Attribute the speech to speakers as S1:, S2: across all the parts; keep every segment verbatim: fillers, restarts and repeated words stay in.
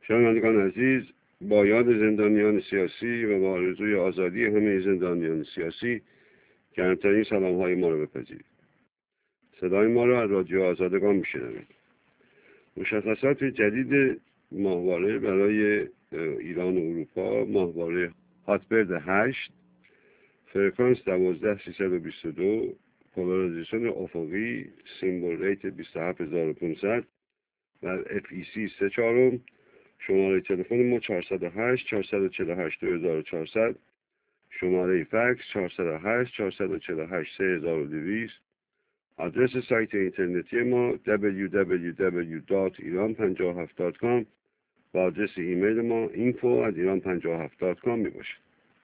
S1: شنوندگان عزیز، با یاد زندانیان سیاسی و با آرزوی آزادی همه زندانیان سیاسی گرمترین سلام های ما را بپذیرید. صدای ما را از رادیو آزادگان میشنوید. مشخصات جدید ماهواره برای ایران و اروپا: ماهواره هاتبرد هشت، فرکانس دوازده سیصد و بیست و دو، پولاریزیشن افقی، سیمبل ریت بیست و هفت هزار و پانصد و اف ای سی سه چهارم. شماره تلفن ما چهارصد و هشت چهارصد و چهل و هشت دو هزار و چهارصد، شماره فکس چهارصد و هشت چهارصد و چهل و هشت سه هزار و دویست. آدرس سایت اینترنتی ما دبلیو دبلیو دبلیو دات ایران پنجاه و هفت دات کام و آدرس ایمیل ما اینفو ات ایران پنجاه و هفت دات کام می باشد.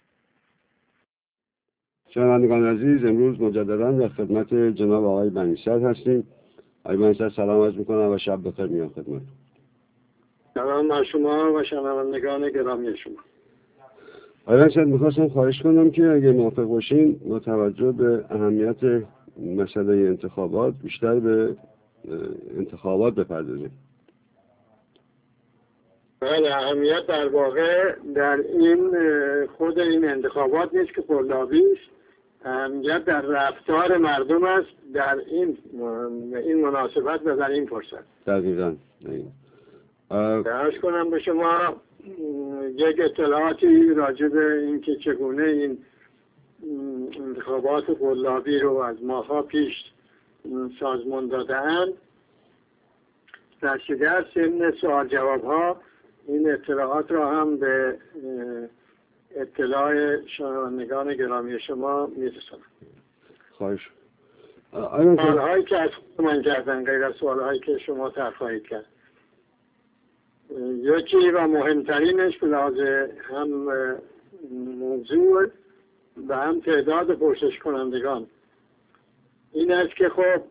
S1: شنوندگان عزیز، امروز مجددا در خدمت جناب آقای بنی‌صدر هستیم. آقای بنی‌صدر سلام عرض می‌کنم و شب بخیر میگم خدمت.
S2: سلام بر شما و شنوندگان گرامی شما.
S1: آقای بنی‌صدر، می‌خواستم خواهش کنم که اگه موافق باشین با توجه به اهمیت مسئله انتخابات بیشتر به انتخابات بپردازیم.
S2: بله، اهمیت در واقع در این خود این انتخابات نیست که قلابی است، اهمیت در رفتار مردم است در این این مناسبت و در این فرصت.
S1: دقیقاً.
S2: عرض کنم به شما یک اطلاعاتی راجع به این که چگونه این انتخابات قلابی رو از ماها پیش سازمان داده‌اند. در شدت ضمن سوال جواب ها این اطلاعات را هم به اطلاع شنوندگان گرامی شما می‌رسانم.
S1: خواهش.
S2: سوال‌هایی که از من کردن غیر از سوال‌هایی که شما طرح خواهید کرد. یکی و مهمترینش به لحاظ هم موضوع و هم تعداد پرسش کنندگان این است که خب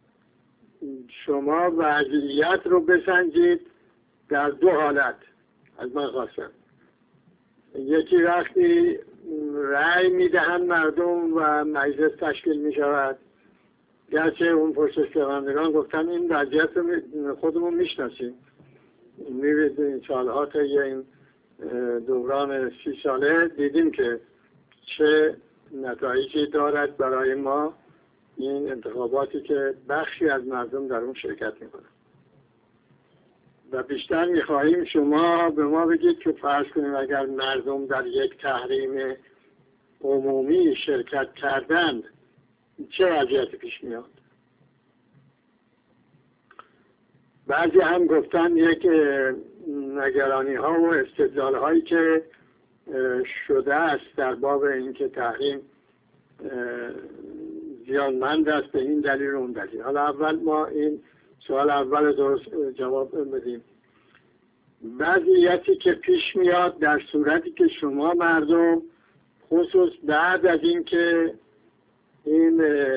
S2: شما وضعیت رو بسنجید در دو حالت. از من خواستم یکی وقتی رأی میدهند مردم و مجلس تشکیل می شود، گرچه اون پرسش کنندگان گفتن این وضعیت رو خودمون میشناسیم، میبینید این سالها تا این دوران سی ساله دیدیم که چه نتایجی دارد برای ما این انتخاباتی که بخشی از مردم در اون شرکت میکنن. و بیشتر میخواهیم شما به ما بگید که فرض کنیم اگر مردم در یک تحریم عمومی شرکت کردند چه وضعیتی پیش میاد. بعضی هم گفتن یک نگرانی ها و استدلال هایی که شده است در باب اینکه تحریم زیانمند است به این دلیل و اون دلیل. حالا اول ما این سوال اول درست جواب بدیم. وضعیتی که پیش میاد در صورتی که شما مردم خصوص بعد از اینکه این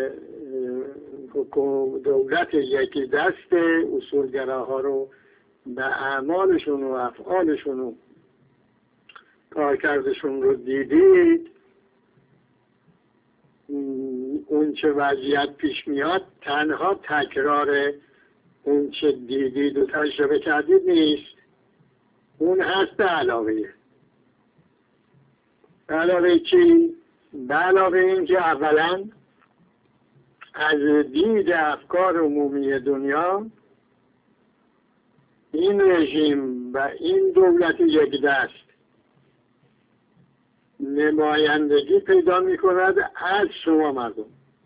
S2: دولت یکی دست اصولگراها رو به اعمالشون و افعالشون و کارکردشون رو دیدید، اون چه وضعیت پیش میاد تنها تکرار اون چه دیدید و تجربه کردید نیست، اون هست به علاوه. به علاوه چی؟ به علاوه این که اولا از دید افکار عمومی دنیا این رژیم و این دولت یک دست نمایندگی پیدا می کند از شما مردم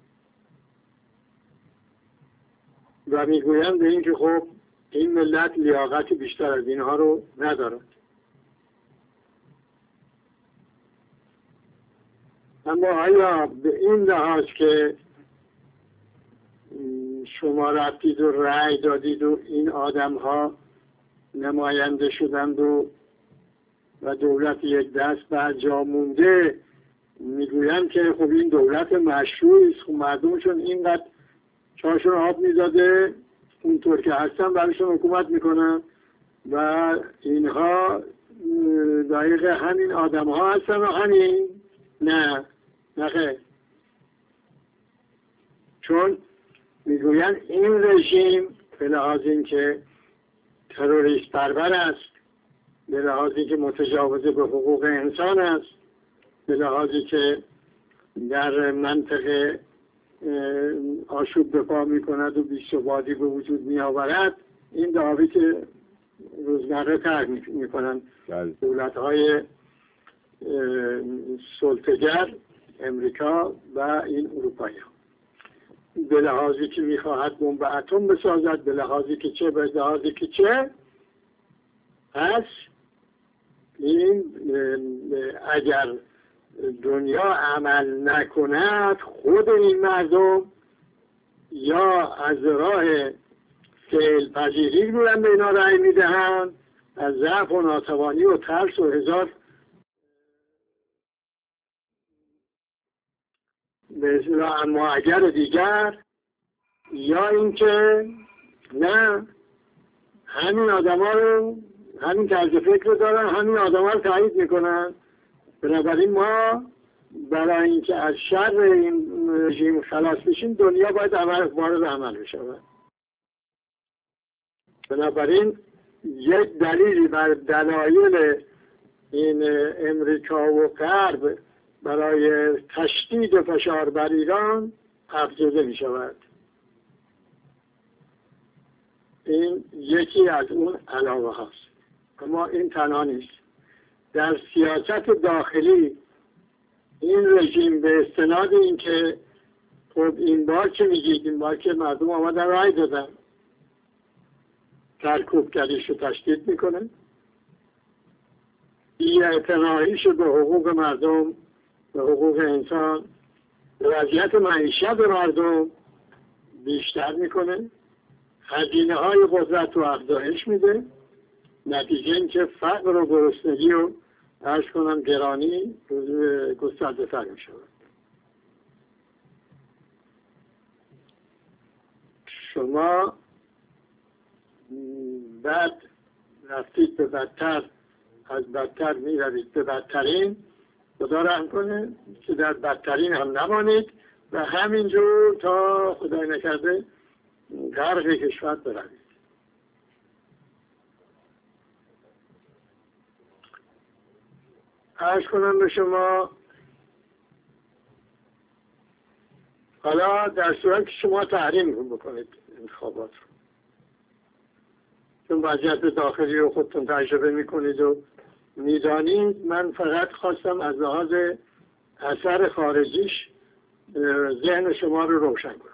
S2: و می گویند به این که خب این ملت لیاقت بیشتر از اینها رو ندارد. اما آیا به این لحاظ که شما رفتید و رأی دادید و این آدم ها نماینده شدند و و دولت یک دست بر جا مونده، میگویند که خب این دولت مشروعی است، خب مردمشون اینقدر چاشون آب میداده اونطور که هستن برایشون حکومت میکنن و اینها دقیق همین آدم ها هستن و همین نه نخیر، چون میگویند این رژیم به لحاظ این که تروریست پرور است به لحاظی که متجاوز به حقوق انسان است، به لحاظی که در منطقه آشوب به پا می کند و بی‌ثباتی به وجود می آورد. این دعاوی که روزمره ترک می کنند دولت های سلطه‌گر امریکا و این اروپایی ها، به لحاظی که می خواهد بمب اتم بسازد، به لحاظی که چه، به لحاظی که چه هست. این اگر دنیا عمل نکند، خود این مردم یا از راه فعل پذیری میرن به اینا رأی میدهند، از ضعف و ناتوانی و ترس و هزار به اصطلاح اما اگر دیگر، یا اینکه نه، همین آدم ها رو، همین طرز فکر رو دارن، همین آدم ها رو تایید میکنن. بنابراین ما برای اینکه از شر این رژیم خلاص بشیم، دنیا باید عمل وارد عمل بشود. بنابراین یک دلیلی بر دلایل این امریکا و غرب برای تشدید فشار بر ایران افزوده می شود. این یکی از اون علاوه هست. اما این تنها نیست. در سیاست داخلی این رژیم به استناد این که خب این بار که میگید، این بار که مردم آمدن رای دادن، سرکوبگریش رو تشدید میکنه، بی‌اعتناییش به حقوق مردم، به حقوق انسان، به وضعیت معیشت مردم بیشتر میکنه، هزینه های قدرت رو افزایش میده. نتیجه این که فقر و گرسنگی و عرض کنم گرانی گسترده تر می شود. شما بعد رفتید به بدتر، از بدتر می روید به بدترین. خدا رحم کنه که در بدترین هم نمانید و همینجور تا خدای نکرده غرق کشور بروید. عرض کنم به شما، حالا در صورت که شما تحریم بکنید انتخابات رو، چون وضعیت داخلی رو خودتون تجربه میکنید و میدانید، من فقط خواستم از لحاظ اثر خارجیش ذهن شما رو روشن کنم.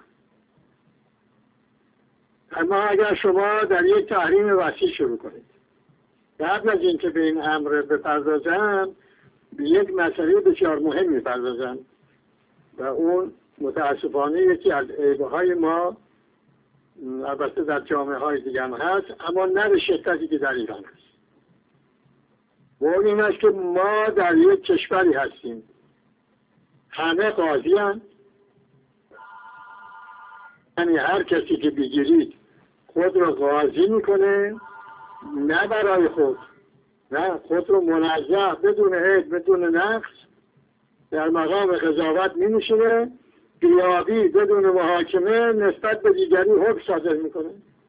S2: اما اگر شما در یک تحریم وسیع شروع کنید، قبل از اینکه به این امر بپردازم، به یک مسئله بسیار مهم میپردازم و اون متاسفانه یکی از عیبهای ما، البته در جامعه های دیگه هم هست، اما نه به شدتی که در ایران هست. و اون این است که ما در یک کشوری هستیم همه قاضی هستند، یعنی هر کسی که بگیرید خود رو قاضی میکنه، نه برای خود، نه، خود رو منزه بدون عیب بدون نقص در مقام قضاوت می نشینه، غیابی بدون محاکمه نسبت به دیگری حکم صادر میکنه.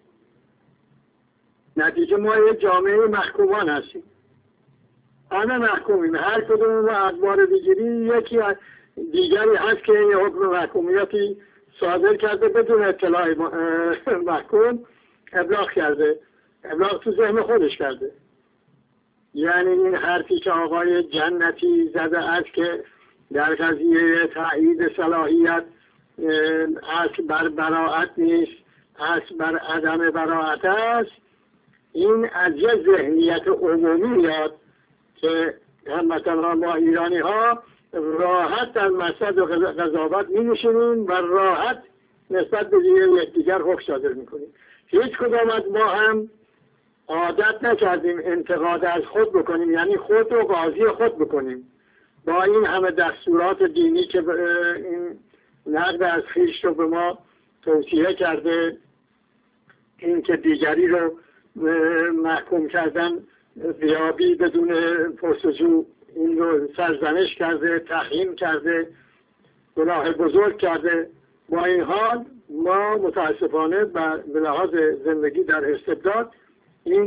S2: نتیجه ما یک جامعه محکومان هستیم، همه محکومیم، هر کدوم رو از بار بگیری یکی دیگری هست که یه حکم محکومیتی صادر کرده بدون اطلاع محکوم ابلاغ کرده، ابلاغ تو ذهن خودش کرده. یعنی این حرفی که آقای جنتی زده است که در قضیه تایید صلاحیت اصل بر براعت نیست، اصل بر عدم براعت است، این از یه ذهنیت عمومی میاد که هموطنان ما ایرانی ها راحت در مسجد و قضاوت می نشینیم و راحت نسبت به یکدیگر حکم صادر میکنیم. هیچ کدام از ما هم عادت نکردیم انتقاد از خود بکنیم، یعنی خود رو قاضی خود بکنیم. با این همه دستورات دینی که این نقد از خویش رو به ما توصیه کرده، این که دیگری رو محکوم کردن غیابی بدون پرسجو، این رو سرزنش کرده، تحریم کرده، گناه بزرگ کرده. با این حال ما متاسفانه به لحاظ زندگی در استبداد این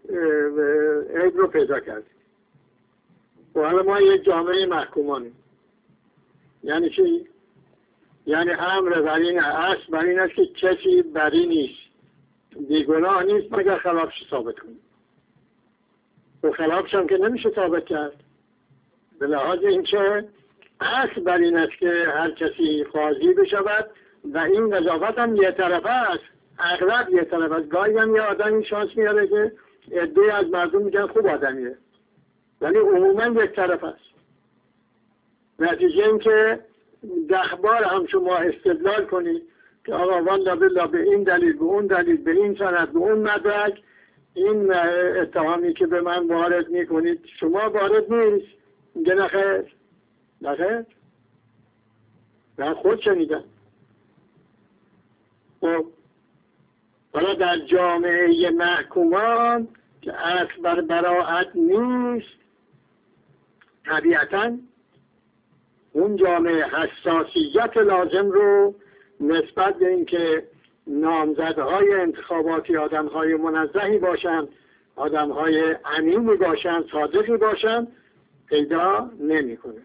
S2: عیب رو پیدا کردیم. و حالا ما یک جامعه محکومانیم. یعنی چی؟ یعنی امر بر این اصل بر این است که کسی بری نیست، بیگناه نیست مگر خلافش ثابت کنیم. و خلافش هم که نمیشه ثابت کرد. به لحاظ اینکه اصل بر این است که هر کسی قاضی بشود و این قضاوت هم یه طرفه است. اغلب یه طرفه است. گاهی هم یه آدمی شانس میاره که عده‌ای از مردم میگن خوب آدمیه، ولی عموما یک طرف است. نتیجه این که ده بار هم شما استدلال کنید که آقا والله بالله به این دلیل، به اون دلیل، به این سند، به اون مدرک این اتهامی که به من وارد میکنید شما وارد نیست. میگه نخیر نخیر من خود شنیدم. خب حالا در جامعه محکومان که اصل بر براءت نیست، طبیعتاً اون جامعه حساسیت لازم رو نسبت به اینکه نامزدهای انتخاباتی آدمهای منزهی باشند، آدمهای امینی باشند، صادقی باشند پیدا نمی‌کنه.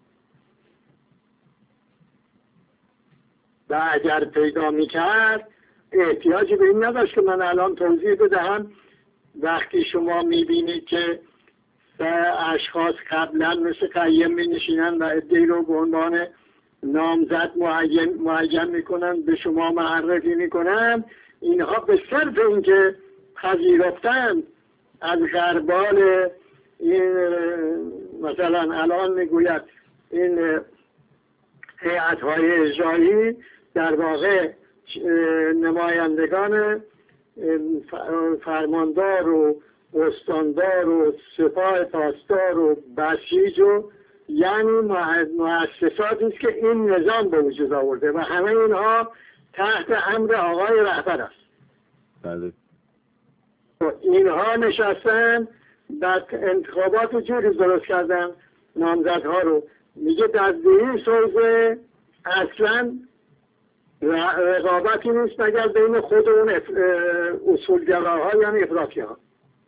S2: و اگر پیدا می‌کرد احتیاجی به این نداشت که من الان توضیح بدهم. وقتی شما می‌بینید که اشخاص قبلا مثل قیم می نشینن و عده‌ای رو به عنوان نامزد معین معین میکنن، به شما معرفی میکنن، اینها به صرف اینکه پذیرفتن از غربال این مثلا الان میگوید این هیئت‌های اجرایی در واقع نمایندگان فرماندار و استاندار و سپاه پاسدار و بسیج و یعنی مؤسساتی است که این نظام به وجود آورده و همه اینها تحت امر آقای رهبر است.
S1: بله.
S2: اینها نشستن بعد انتخابات جوری درست کردن نامزدها رو. میگه در این حوزه اصلا رقابتی نیست مگر بین خود اون اصولگراها یعنی افراطی ها.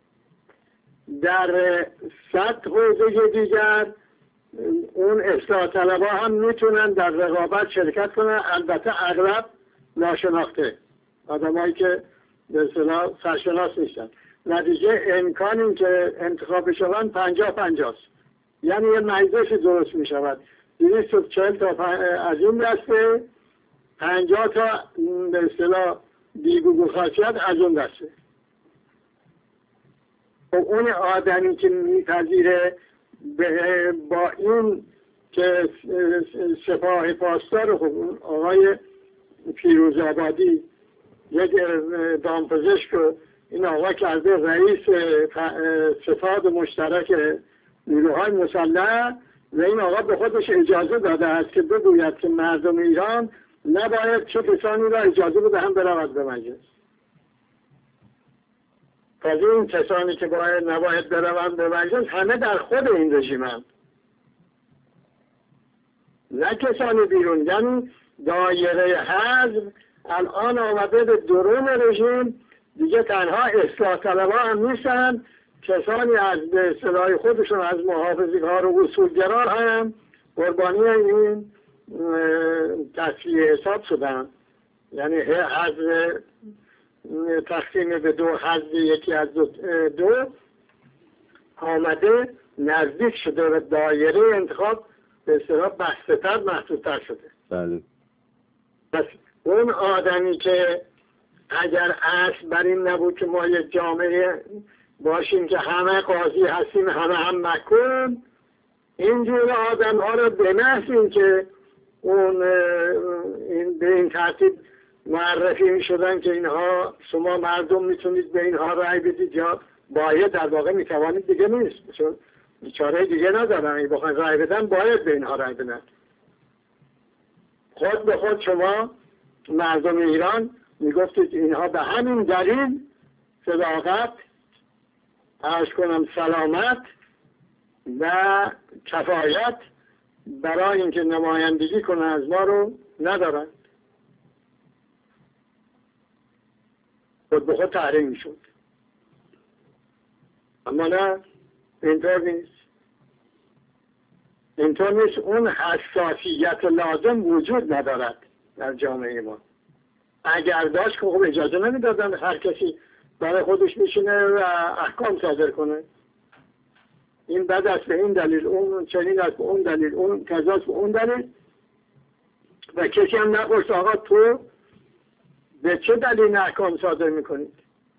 S2: در صد حوزه دیگر اون اصلاح طلبها هم میتونن در رقابت شرکت کنن، البته اغلب ناشناخته، آدمایی که به اصطلاح سرشناس نیستن. نتیجه امکان این که انتخاب شوند پنجاه پنجاه است. یعنی یه مجلسی درست میشود دویست و چهل تا از این دسته، پنجاه تا به اصطلاح بیگو خاصیت از اون دسته. و اون آدمی که میپذیره با این که سپاه پاسدار خب آقای فیروزآبادی یک دامپزشک رو این آقا کرده رئیس ستاد مشترک نیروهای مسلح و این آقا به خودش اجازه داده است که بگوید که مردم ایران نباید چه کسانی را اجازه بدهند برود به مجلس. از این کسانی که باید نباید بروند به مجلس همه در خود این رژیم هم. نه کسانی بیرون. یعنی دایره حزب الان آمده به درون رژیم، دیگه تنها اصلاح طلبها هم نیستن، کسانی از به اصطلاح خودشون از محافظه‌کار و اصولگرا هم قربانی این تصفیه حساب شدن. یعنی حزب تقسیم به دو حزب یکی از دو, دو آمده نزدیک شده و دایره انتخاب به اصطلاح بسته‌تر محدودتر شده.
S1: بله.
S2: پس اون آدمی که اگر اصل بر این نبود که ما یک جامعه باشیم که همه قاضی هستیم همه هم محکوم، اینجور آدم ها رو به محض این که اون این به این ترتیب معرفی می شدن که اینها شما مردم میتونید به اینها رأی بدید یا باید در واقع میتوانید دیگه نیست، چون چاره دیگه ندارن، این بخواین رأی بدن باید به اینها رأی بدن. خود به خود شما مردم ایران میگفتید اینها به همین دلیل صداقت، عرض کنم سلامت و کفایت برای اینکه نمایندگی کنن از ما رو ندارن. خود به خود تحریم میشد. اما نه، اینطور نیست. اینطور نیست. اون حساسیت لازم وجود ندارد در جامعه ما. اگر داشت که خب اجازه نمیدادن هر کسی برای خودش میشینه و احکام صادر کنه. این بد است به این دلیل، اون چنین است به اون دلیل، اون کذاست به اون دلیل، و کسی هم نپرس آقا تو به چه دلیل احکام صادر میکنید.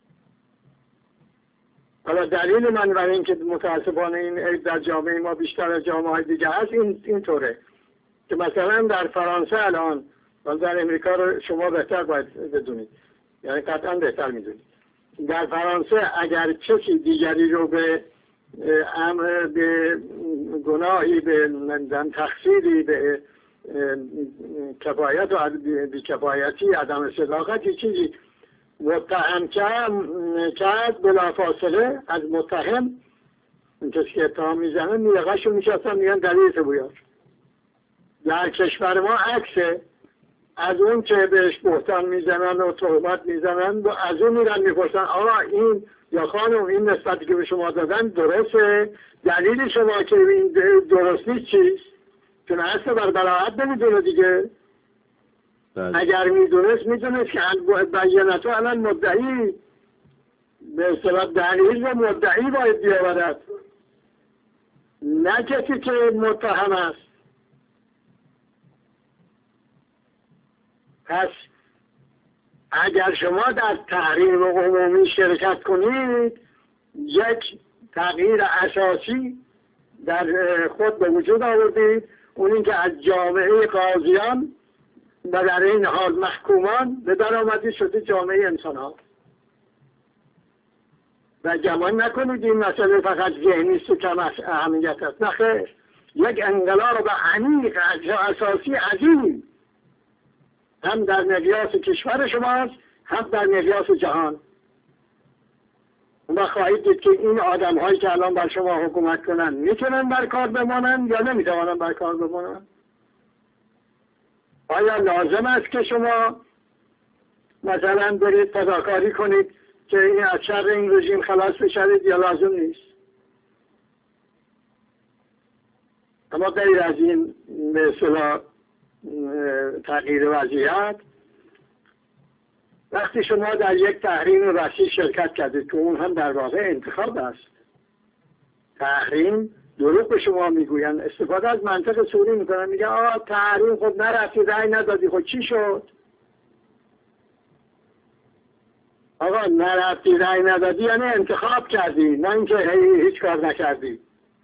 S2: حالا دلیل من برای اینکه متاسفانه این عیب در جامعه ما بیشتر از جامعه های دیگه هست این اینطوره که مثلا در فرانسه الان و در امریکا رو شما بهتر باید بدونید، یعنی قطعا بهتر میدونید. در فرانسه اگر کسی دیگری رو به امر به گناهی، به تقصیری، به کفایت و بی‌کفایتی، عدم صداقتی چیزی متهم کرد، بلافاصله از متهم این کسی که اتهام میزنه میرقش رو میشستن میگن دلیلت بیار. در کشور ما عکسه، از اون که بهش بهتان میزنن و تهمت میزنن از اون میرن میپرسن آقا این یا خانم این نسبتی که به شما دادن درسته؟ دلیل شما که این درست نیست چیست؟ چون اصلا بر براحت نمیدونه دیگه. بله. اگر میدونست میدونست که بیانتو الان مدعی به اصطلاح دلیل و مدعی باید بیاورد، نه کسی که متهم است. پس اگر شما در تحریم عمومی شرکت کنید یک تغییر اساسی در خود به وجود آوردید، اون این که از جامعه قاضیان و در این حال محکومان به در آمدی شده جامعه انسان ها. و گمان نکنید این مسئله فقط ذهنی است و کم اهمیت است. نه خیر، یک انقلاب عمیق اساسی عظیم هم در مقیاس کشور شماست هم در مقیاس جهان. و خواهید دید که این آدم هایی که الان بر شما حکومت کنن میتونن بر کار بمانن یا نمیتوانن بر کار بمانن. آیا لازم است که شما مثلا برید فداکاری کنید که این از شر این رژیم خلاص بشید یا لازم نیست؟ اما غیر از این به اصطلاح تغییر وضعیت، وقتی شما در یک تحریم وسیع شرکت کردید که اون هم در واقع انتخاب است، تحریم دروغ به شما میگوین، استفاده از منطق سوری میکنن، میگن آه تحریم خب نرفتی رأی ندادی، خب چی شد؟ آقا نرفتی رأی ندادی یعنی انتخاب کردی، نه اینکه هیچ کار نکردی.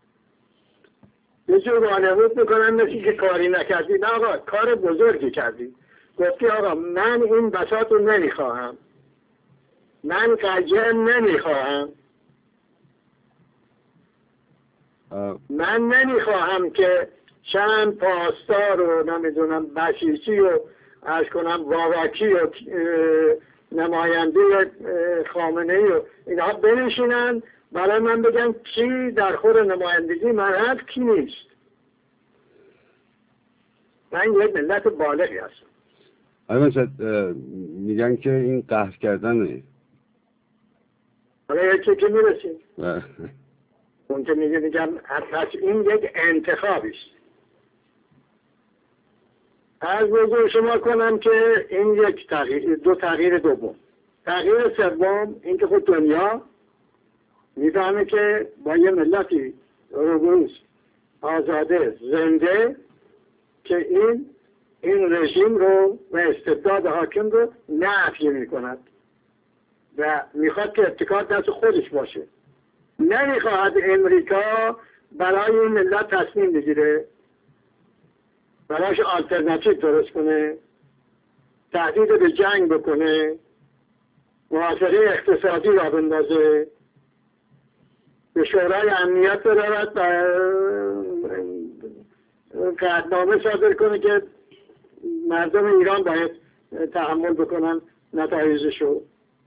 S2: یه جور وانمود میکنن مثل که کاری نکردی. نه آقا کار بزرگی کردی. گفتی آقا من این بساط رو نمیخواهم، من قجم نمیخواهم، من نمیخواهم که چند پاسدار و نمیدونم بسیجی و از کنم واواکی و نماینده خامنه ای و اینها بنشینن برای من بگن کی در خور نمایندگی من هست کی نیست. من یک ملت بالغی هستم.
S1: البته میگن که این قهر کردنه.
S2: حالا یکی که میرسیم اون که میگه میگم پس این یک انتخابی است. از بزرگ شما کنم که این یک تغییر، دو تغییر دوم. تغییر سوم این که خود دنیا میفهمه که با یه ملتی روبروز آزاده زنده که این این رژیم رو و استبداد حاکم رو نفی میکند و میخواد که ابتکار دست خودش باشه. نمیخواهد امریکا برای این ملت تصمیم بگیره، براش آلترناتیو درست کنه، تهدید به جنگ بکنه، موافقه اقتصادی را بندازه، به شورای امنیت بدارد و قطعنامه صادر کنه که مردم ایران باید تحمل بکنن نتایجشو.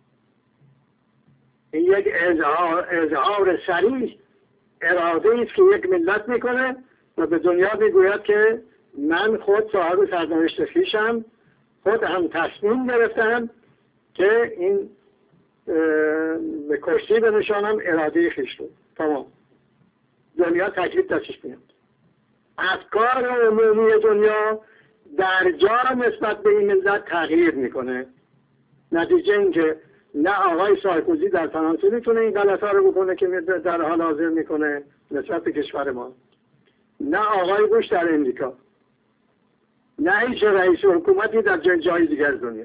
S2: این یک اظهار, اظهار صریح اراده است که یک ملت میکنه و به دنیا میگوید که من خود صاحب سرنوشت خویشم، خود هم تصمیم گرفتم که این به کشتی بنشانم اراده خویش رو. تمام. دنیا تکلیف دستش میاد. افکار عمومی دنیا در جا نسبت به این ملت تغییر میکنه. نتیجه این که نه آقای سارکوزی در فرانسه میتونه این غلط‌ها رو بکنه که در حال حاضر میکنه نسبت به کشور ما، نه آقای بوش در امریکا، نه هیچ رئیس حکومتی در جای دیگر دنیا.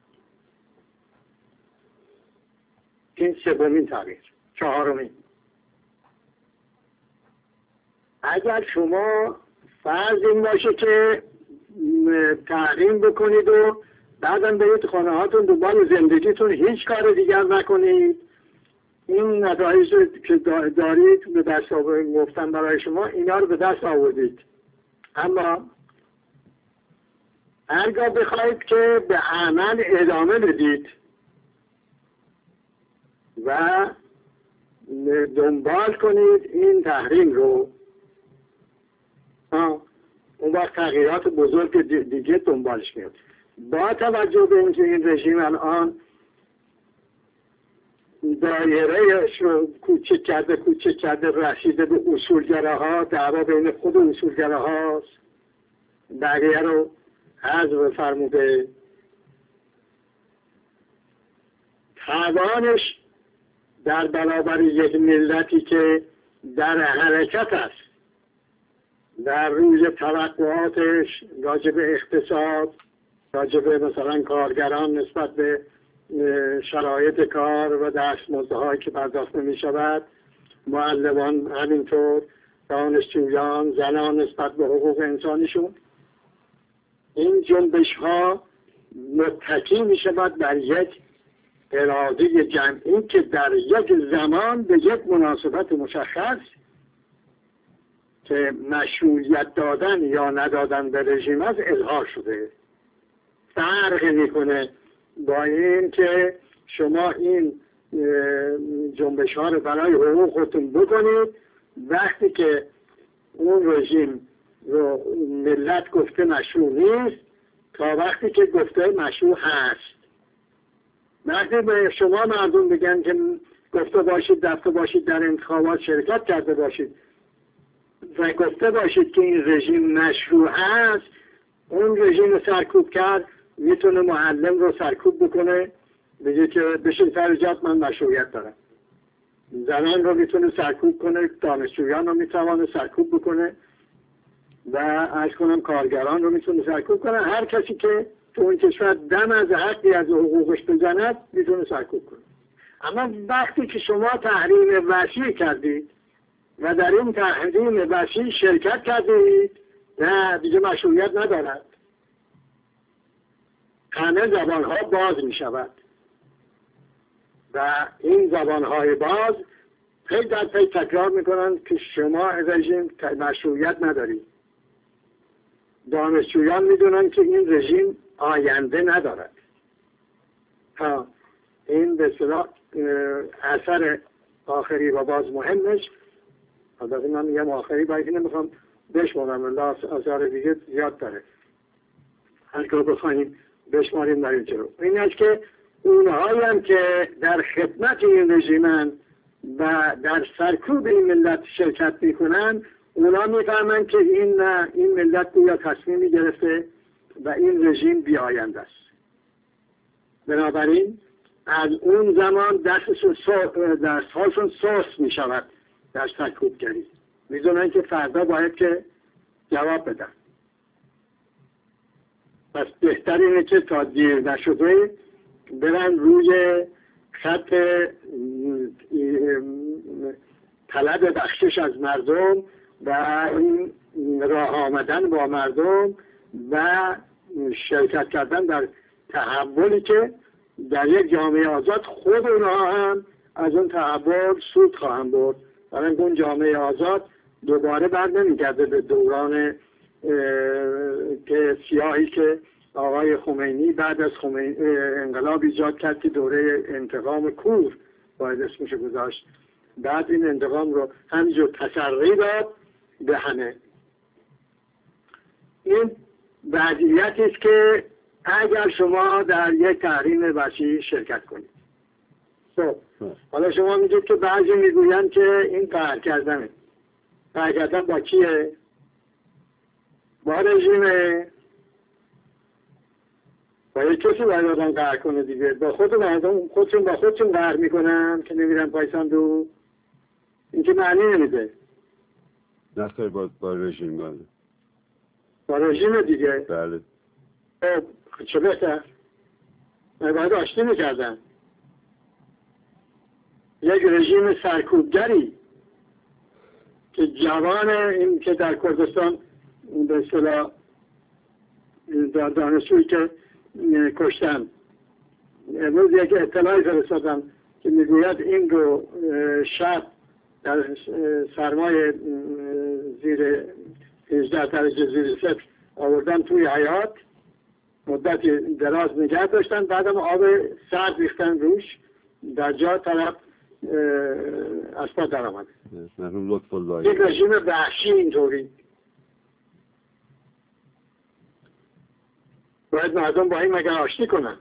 S2: این سومین تغییر. چهارمین، اگر شما فرض این باشه که تحریم بکنید و بعدم برید خانه هاتون دنبال زندگیتون هیچ کار دیگر نکنید، این نتایج که دارید به دست آوردید، گفتم برای شما اینا رو به دست آوردید. اما هرگاه بخواید که به عمل ادامه بدید و دنبال کنید این تحریم رو، آه. اون وقت تغییرات بزرگ دیگه دنبالش میاد. با توجه به اینکه این رژیم الان دایرهش رو کوچک کرده کوچک کرده رسیده به اصولگراها، دعوا بین خود اصولگراهاست، بقیه رو حذف فرموده، توانش در برابر یک ملتی که در حرکت است، در روی توقعاتش راجع به اقتصاد، راجع به مثلا کارگران نسبت به شرایط کار و دستمزدهایی که پرداخت می شود، معلمان همینطور، دانشجویان، زنان نسبت به حقوق انسانیشون، این جنبش ها متکی می شود بر یک اراده جمعی که در یک زمان به یک مناسبت مشخص که مشروعیت دادن یا ندادن به رژیم از اظهار شده. فرق میکنه با این که شما این جنبش ها رو برای حقوق خودتون بکنید، وقتی که اون رژیم رو ملت گفته مشروع نیست تا وقتی که گفته مشروع هست. وقتی به شما مردم بگن که گفته باشید دفته باشید در انتخابات شرکت کرده باشید و گفته باشید که این رژیم مشروع است، اون رژیم رو سرکوب کرد میتونه معلم رو سرکوب بکنه، بگه که بشین سر جات من مشروعیت دارم. زنان رو میتونه سرکوب کنه، دانشجویان رو میتونه سرکوب بکنه و عرض کنم کارگران رو میتونه سرکوب کنه. هر کسی که تو این کشور دم از حقی از حقوقش بزند میتونه سرکوب کنه. اما وقتی که شما تحریم وسیع کردید و در این تحریم وسیع شرکت کردید، نه دیگه مشروعیت ندارد. همه زبانها باز می شود و این زبانهای باز پی در پی تکرار می کنند که شما رژیم مشروعیت ندارید. دانشجویان می دونند که این رژیم آینده ندارد. ها این به اصطلاح اثر آخری و باز مهمش، البته من میگم آخری باید نمیخوام بشمارم، الله اثر دیگه زیاد داره، هر که بخواهیم بشماریم در این جلو. این است که اونهایی هم که در خدمت این رژیمن و در سرکوب این ملت شرکت میکنن، اونا میفهمن که این این ملت یا تصمیمی گرفته و این رژیم بی آینده است. بنابراین از اون زمان دستهاشون سوس می شود در سرکوب گری. میدونن که فردا باید که جواب بدن. پس بهتر اینه که تا دیر نشده برن روی خط طلب بخشش از مردم و این راه آمدن با مردم و شرکت کردن در تحولی که در یک جامعه آزاد خود اونها هم از اون تحول سود خواهند برد. برای اون جامعه آزاد دوباره بر نمیگرده به دوران که سیاهی که آقای خمینی بعد از خمینی انقلاب ایجاد کرد که دوره انتقام کور باید اسمش گذاشت. بعد این انتقام رو همینجور تسری داد به همه. این وضعیتی است که اگر شما در یک تحریم وسیع شرکت کنید خب حالا شما میگید که بعضی میگویند که این قهر کردنه. قهر کردن با کیه؟ با رژیمه. با یک کسی باید آدم قهر کنه دیگه. با خود مردم خودشون با خودشون قهر میکنن که نمیرن پای صندوق. این که معنی نمیده.
S1: نخیر با, با رژیم بله.
S2: با رژیم دیگه.
S1: بله.
S2: خب چه بهتر؟ من باید آشتی میکردن. یک رژیم سرکوبگری که جوان این که در کردستان به اصطلاح در دانشجویی که کشتن امروز یک اطلاعی فرستادم که میگوید این رو شب در سرمای زیر هجده درجه زیر صفر آوردن توی حیاط مدتی دراز نگه داشتن بعدم آب سرد ریختن روش در جا طرف اسپا در آمده.
S1: مرحوم لطف الله
S2: یک رژیم وحشی اینطوری. باید مردم با این مگر آشتی کنن.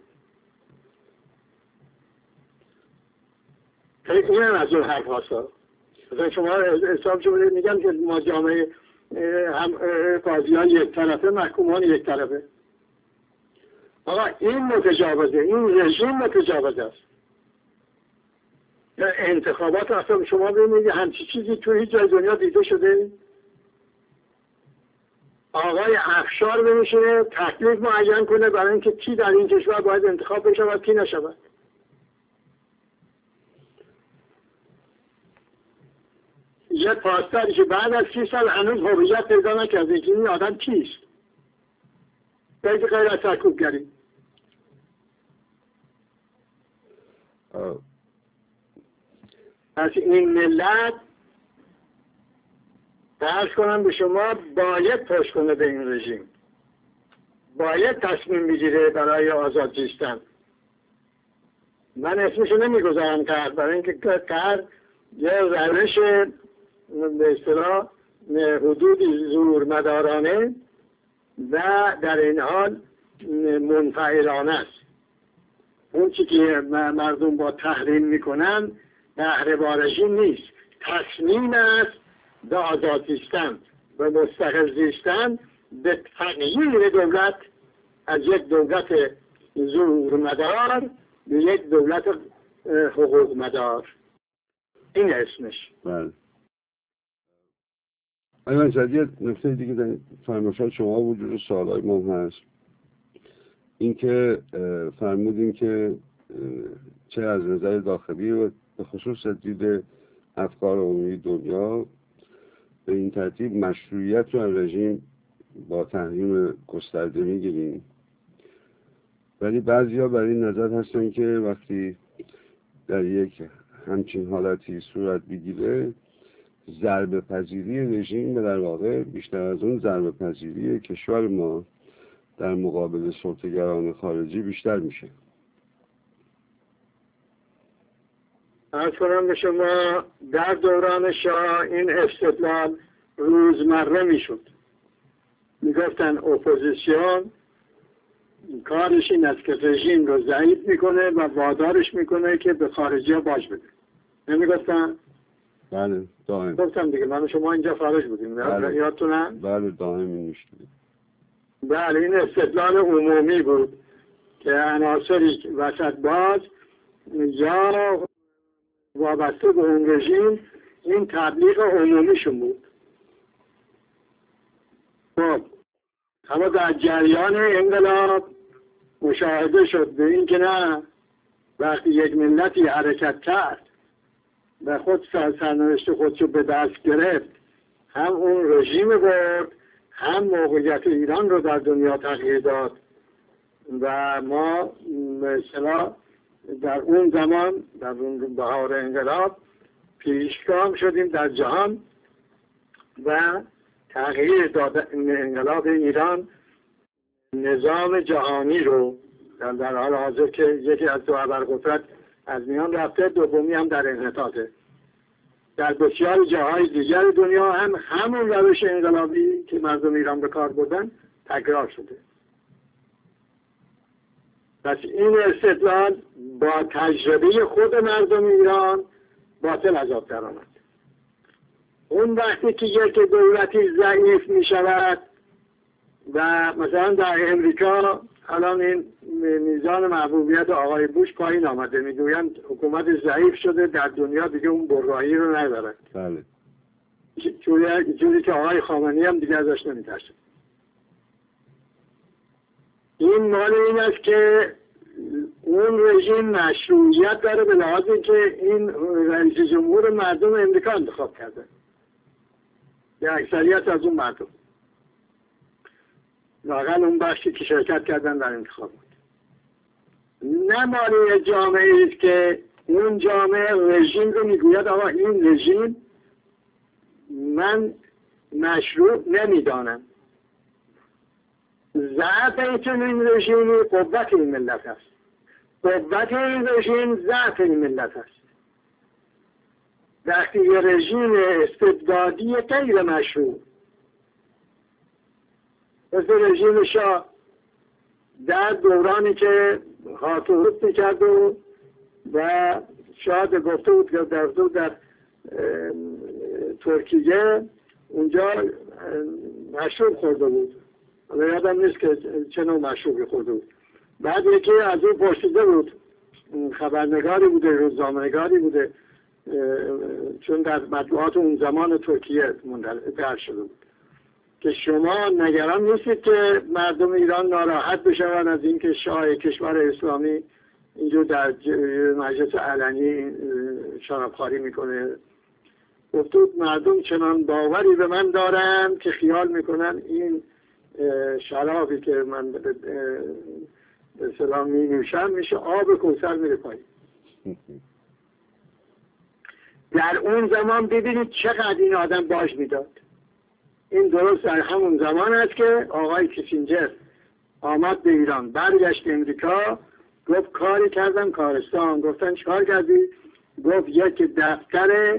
S2: این هم از اون حرف هاستا. مثلا شما حساب شما میگم که ما جامعه هم قاضیان یک طرفه محکومان یک طرفه. آقا این متجاوزه، این رژیم متجاوزه است. انتخابات اصلا شما ببینید همچی چیزی توی هیچ جای دنیا دیده شده؟ آقای افشار بمیشونه تکلیف معین کنه برای اینکه کی در این کشور باید انتخاب بشه و کی نشود. یه پاسداری که بعد از سی سال هنوز هویت پیدا نکرده که این آدم کیست؟ باید غیر از سرکوبگری. پس این ملت درس کنم به شما باید پشت کنه به این رژیم. باید تصمیم بگیره برای آزاد زیستن. من اسمشو نمیگذارم قهر برای اینکه قهر یه روش به اصطلاح حدودی زور مدارانه و در این حال منفعلانه است. اون چی که مردم با تحریم میکنن بهره با رژیم نیست، تصمیم است به آزاد زیستن و مستقل زیستن به تغییر دولت از یک دولت زور مدار به یک دولت حقوق مدار. این اسمش.
S1: بله. ایوان جدید یه نکته دیگه در فرمایشات شما وجود سوالای ما هست. اینکه فرمودیم که چه از نظر داخلی و به خصوص دید افکار عمومی دنیا به این ترتیب مشروعیت رو رژیم با تحریم گسترده میگیریم، ولی بعضیا بر این نظر هستن که وقتی در یک همچین حالتی صورت بگیره ضربه پذیری رژیم در واقع بیشتر از اون ضربه پذیری کشور ما در مقابل سلطه‌گران خارجی بیشتر میشه.
S2: عرض کنم به شما در دوران شاه این استدلال روزمره میشد. میگفتن اپوزیسیون کارش این است که رژیم رو ضعیف میکنه و وادارش میکنه که به خارجی ها باج بده. نمیگفتن؟
S1: بله دائم.
S2: گفتم دیگه من شما اینجا خارج بودیم.
S1: بله.
S2: یادتونه؟
S1: بله دائم این میشد.
S2: بله این استدلال عمومی بود که عناصری وسط باز یا وابسته به اون رژیم این تبلیغ عمومیشون بود. خب اما در جریان انقلاب مشاهده شد به این که نه، وقتی یک ملتی حرکت کرد و خود سرنوشت خودشو به دست گرفت، هم اون رژیم برد هم موقعیت ایران رو در دنیا تغییر داد و ما مثلا در اون زمان در اون بهار انقلاب پیشگام شدیم در جهان و تغییر داد انقلاب ایران نظام جهانی رو در, در حال حاضر که یکی از دو ابرقدرت از میان رفته، دومی هم در انحطاطه. در بسیار جاهای دیگر دنیا هم همون روش انقلابی که مردم ایران به کار بردن تکرار شده. پس این استدلال با تجربه خود مردم ایران باطل از آب درآمد. اون وقتی که یک دولتی ضعیف می شود و مثلا در امریکا الان این میزان محبوبیت آقای بوش پایین آمده، میگویند حکومت ضعیف شده، در دنیا دیگه اون برگاهی رو ندارد.
S1: بله.
S2: جوری, جوری که آقای خامنه‌ای هم دیگه ازش نمیترسه. این مال این است که اون رژیم مشروعیت داره به لحاظ که این رئیس جمهور مردم امریکا انتخاب کرده، یا اکثریت از اون مردم، لااقل اون بخشی که شرکت کردن در انتخاب بود. نه مال جامعه است که اون جامعه رژیم رو میگوید آقا این رژیم من مشروع نمیدانم. ضعف این رژیم قوت این ملت است، قوت این رژیم ضعف این ملت است. وقتی یه رژیم استبدادی غیر مشروع مثل رژیم شاه در دورانی که خاطرات میکرد و و شاه گفته بود که در دو در ترکیه اونجا مشروب خورده بود، حالا یادم نیست که چه نوع مشروبی خورده بود. بعد یکی از اون پرسیده بود، خبرنگاری بوده، روزنامه‌نگاری بوده، چون در مطبوعات اون زمان ترکیه منتشر شده بود، که شما نگران نیستید که مردم ایران ناراحت بشوند از اینکه شاه کشور اسلامی اینجور در مجلس علنی شرابخواری میکنه؟ گفت مردم چنان باوری به من دارن که خیال میکنن این شرابی که من به سلام می نوشم میشه آب کوثر میره پایین. در اون زمان ببینید چقدر این آدم باج میداد. این درست در همون زمان است که آقای کیسینجر آمد به ایران، برگشت امریکا، گفت کاری کردم کارستان. گفتن چیکار کردی؟ گفت یک دفتر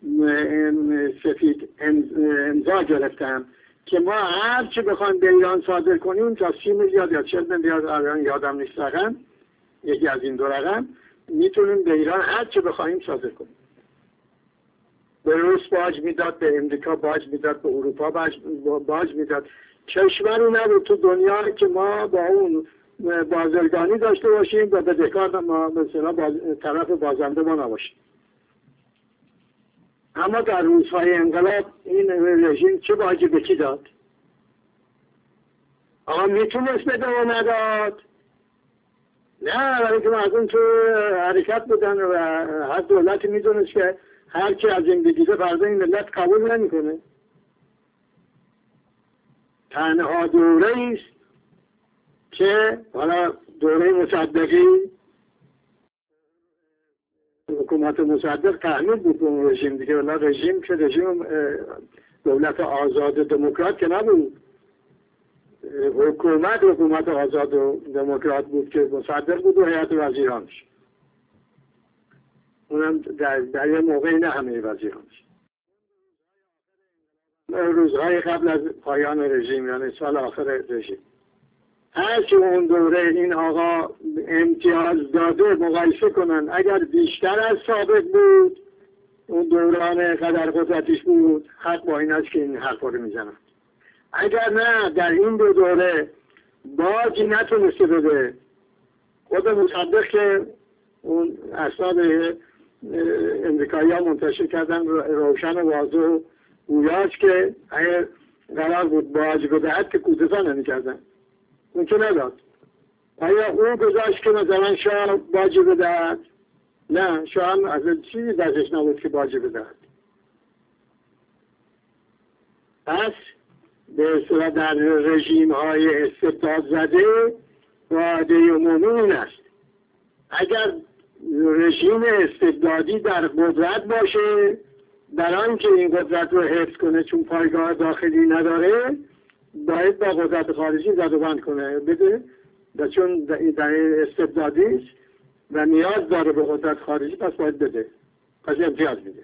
S2: سفید امضا گرفتم که ما هر چی بخوایم به ایران صادر کنیم تا سی میلیارد یا چهل میلیارد الان یادم نیست رقم، یکی از این دو رقم، میتونیم به ایران هر چی بخوایم صادر کنیم. به روس باج میداد، به امریکا باج میداد، به اروپا باج, باج میداد. کشوری نبود تو دنیا که ما با اون بازرگانی داشته باشیم و بدهکار ما مثلا باز، طرف بازنده ما نباشیم. اما در روزهای انقلاب این رژیم چه باجی به کی داد؟ آقا میتونست بده و نداد؟ نه، ولی که مردم تو حرکت بودن و هر دولتی میدونست که هر کی از این بگیده فردا این ملت قبول نمیکنه. تنها دوره است که حالا دوره مصدقی، حکومت مصدق تحمیل بود به اون رژیم دیگه، ولی رژیم که رژیم دولت آزاد دموکرات که نبود، حکومت حکومت آزاد و دموکرات بود که مصدق بود و هیئت وزیرانش، اونم در, در یه موقعی نه همه وزیرانش. روزهای قبل از پایان رژیم، یعنی سال آخر رژیم، هرچی اون دوره این آقا امتیاز داده مقایسه کنن، اگر بیشتر از سابق بود، اون دوران قدر قدرتیش بود، حق با این است که این حرف رو میزنن. اگر نه در این دو دوره باجی نتونسته بده، خود مصدق که اون اسناد امریکایی ها منتشر کردن روشن و واضح و گویاش که اگر قرار بود باج بدهد که کودتا نمی کردن، اون که نداد. آیا اون گذاشت که مثلا شاه باجی بدهد؟ نه، شاه هم از چیزی دستش نبود که باجی بدهد. پس به اصطلاح در رژیم های استبداد زده قاعده عمومی این است: اگر رژیم استبدادی در قدرت باشه، در آنکه این قدرت رو حفظ کنه چون پایگاه داخلی نداره، باید با قدرت خارجی زد و بند کنه بده، و چون در استبدادی است و نیاز داره به قدرت خارجی، پس باید بده، پس امتیاز میده.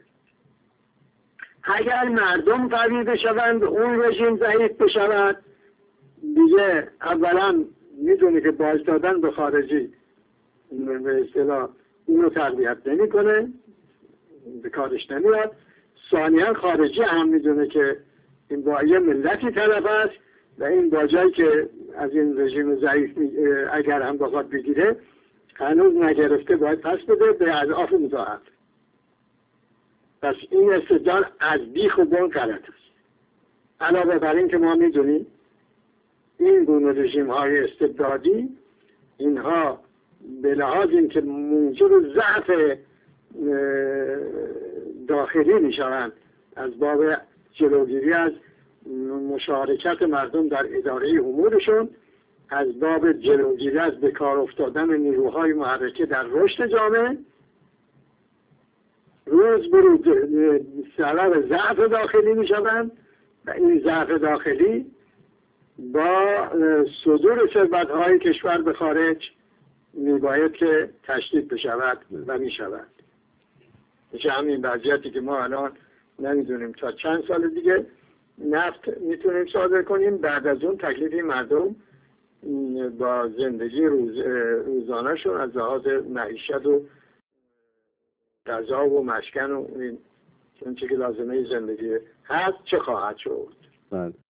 S2: اگر مردم قوی بشوند، اون رژیم ضعیف بشود، دیگه اولا میدونه که باز دادن به خارجی به اصطلاح اونو تقویت نمیکنه، به کارش نمیاد. ثانیا خارجی هم میدونه که این با یه ملتی طرف است و این با جایی که از این رژیم ضعیف اگر هم بخواد بگیره هنوز نگرفته باید پس بده به اضعاف مضاعف. پس این استدلال از بیخ و بن غلط است. علاوه بر این که ما میدونیم این گونه رژیم های استبدادی اینها به لحاظ این که موجب ضعف داخلی میشوند از باب جلوگیری از مشارکت مردم در اداره امورشون، از باب جلوگیری از بکار افتادن نیروهای محرکه در رشد جامعه، روز به روز سبب ضعف داخلی میشوند و این ضعف داخلی با صدور ثروت‌های کشور به خارج میباید که تشدید بشود و میشود. میشه همین وضعیتی که ما الان نمیدونیم تا چند سال دیگه نفت میتونیم صادر کنیم، بعد از اون تکلیف مردم با زندگی روز روزانه‌شون از لحاظ معیشت و غذا و مسکن و این چون چه که لازمه زندگی هست چه خواهد شد.
S3: بله.